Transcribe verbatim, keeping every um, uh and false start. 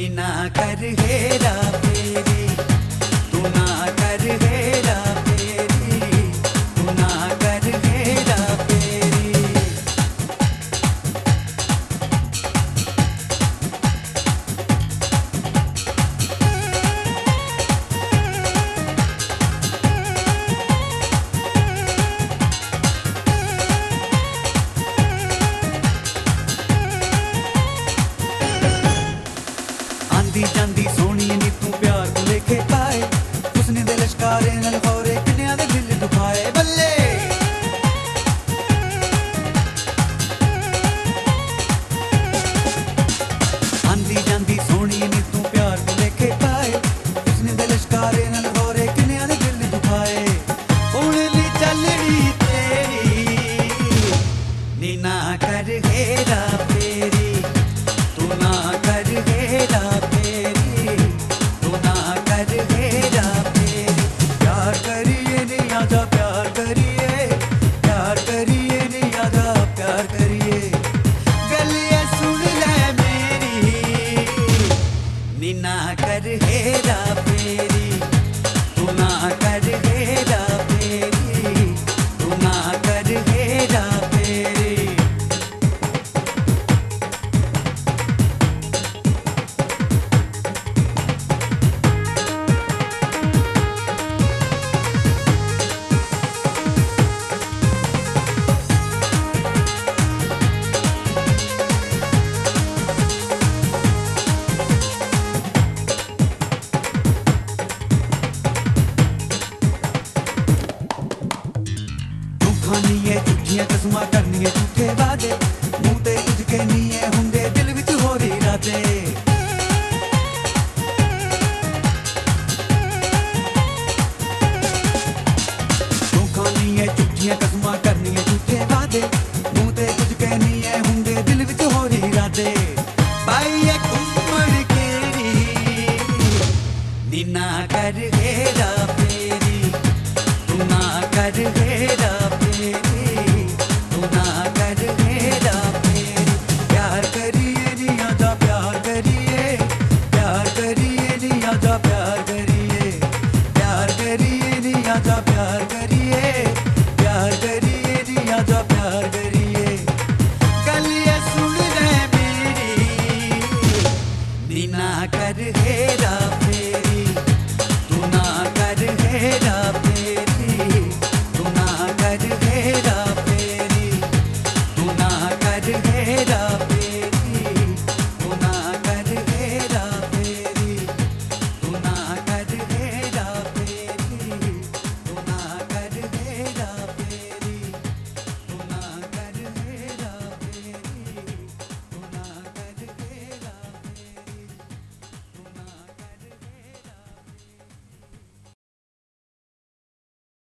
नी ना कर हेरा फेरी, तू ना कर हेरा फेरी, तू ना कर हेरा फेरी। आंदी जांदी सोहनी नी तू प्यार को लेके पाए, उसने दे लश्कारे नाल होरे किन्नियां दे दिल दुखाए। बल्ले आंदी जांदी सोहनी नी तू प्यार को लेके पाए, उसने दे लश्कारे नाल होरे किन्नियां दे दिल दुखाए। हुण ली चलनी तेरी नी ना कर हेरा फेरी, तू ना कर हेरा फेरी, तू ना कर हेरा फेरी। प्यार करिए नी आजा प्यार करिए, प्यार करिए नी आजा प्यार करिए। गलिए सुन ले मेरी नी ना कर हेरा फेरी, तू ना कर हेरा फेरी, तू ना कर हेरा फेरी। खानिए झूठियां कसमां करनिए झूठे वादे, मुंह ते कुछ कहनिए हुंदे दिल विच होर इरादे। तू खानिए झूठियां कसमां करनिए झूठे वादे, मुंह ते कुछ कहनिए हुंदे दिल विच होर इरादे। पाइए घुम्मण केरी नी ना कर हेरा फेरी, तू ना कर हेरा फेरी, तू ना कर हेरा फेरी। प्यार करिए नी आजा प्यार करिए, प्यार करिए नी आजा प्यार करिए, प्यार करिए नी आजा प्यार करिए, प्यार करिए नी आजा प्यार करिए। गलिए सुन ले मेरी नी ना कर हे